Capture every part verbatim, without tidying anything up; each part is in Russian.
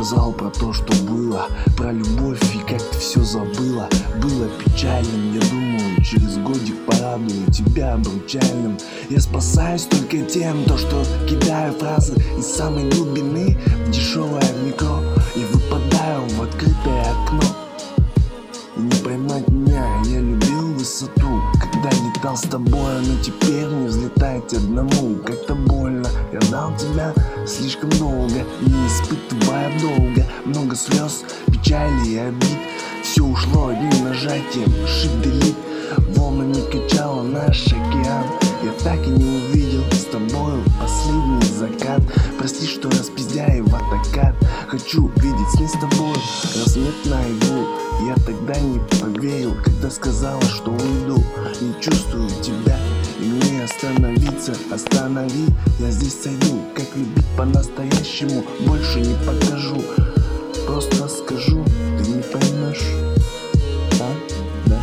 рассказал про то, что было, про любовь и как ты все забыла. Было печальным, я думаю, через годик порадую тебя обручальным. Я спасаюсь только тем, то что кидаю фразы из самой глубины в дешевое метро и выпадаю в открытое окно. И не поймать меня, я любил высоту, когда летал с тобой, но теперь не взлетать одному. Как-то больно, я ждал тебя слишком долго, не испытывая долго. Много слез, печали и обид, все ушло одним нажатием, shift delete. Волнами качало наш океан, я так и не увидел с тобою последний закат. Прости, что распиздяю в атакат, хочу видеть сны с тобой, рассвет наяву. Я тогда не поверил, когда сказала, что уйду. Не чувствую тебя, и мне остановиться. Останови, я здесь сойду. Как любить по-настоящему, больше не покажу. Просто скажу, ты не поймешь. А? Да?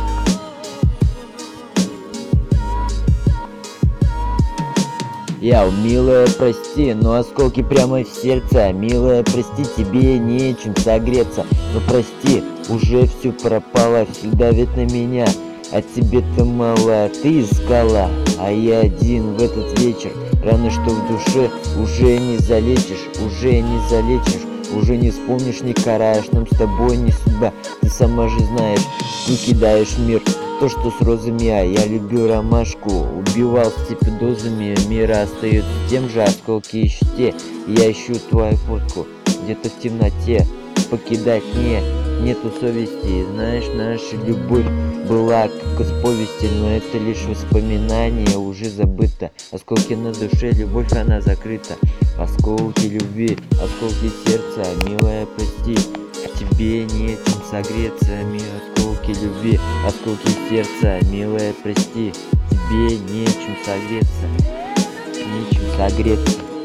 Яу, милая, прости, но осколки прямо в сердце. Милая, прости, тебе нечем согреться. Но прости, уже все пропало, все давит на меня. А тебе-то мало, ты искала, а я один в этот вечер. Рано что в душе уже не залечишь, уже не залечишь. Уже не вспомнишь, не караешь, нам с тобой не судьба. Ты сама же знаешь, не кидаешь мир. То, что с розами, а я люблю ромашку. Убивал степи дозами, мира остается тем же, осколки еще те. Я ищу твою фотку где-то в темноте. Покидать не, нету совести. Знаешь, наша любовь была как из повести, но это лишь воспоминание, уже забыто. Осколки на душе, любовь она закрыта. Осколки любви, осколки сердца, милая, прости, тебе нечем согреться. Милые осколки любви, осколки сердца, милая, прости, тебе нечем согреться, нечем согреться.